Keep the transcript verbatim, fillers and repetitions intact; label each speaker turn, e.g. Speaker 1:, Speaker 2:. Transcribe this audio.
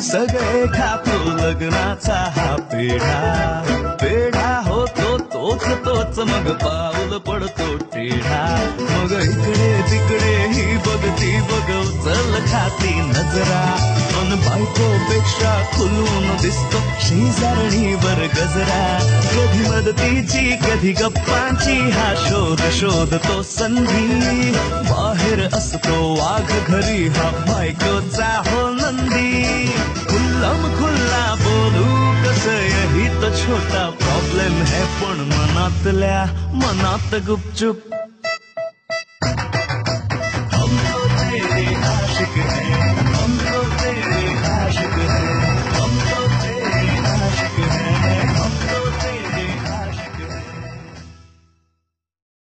Speaker 1: सगळे खातो लग्नाचा हा पेढा पेढा होतो तोच तोच मग पाऊल पडतो टेढा मग इकडे तिकडे ही बघती बघ चल खाती नजरा पण बायकोपेक्षा खुलून दिसतो शेजारणीवर गजरा कधी मदतीची कधी गप्पांची हा शोध शोधतो संधी बाहेर असतो वाघ घरी हा बायकोचा हो नंदी खुल्लम खुल्ला बोलू कसं यही तो छोटा प्रॉब्लेम है पण मनातल्या मनात गुपचूप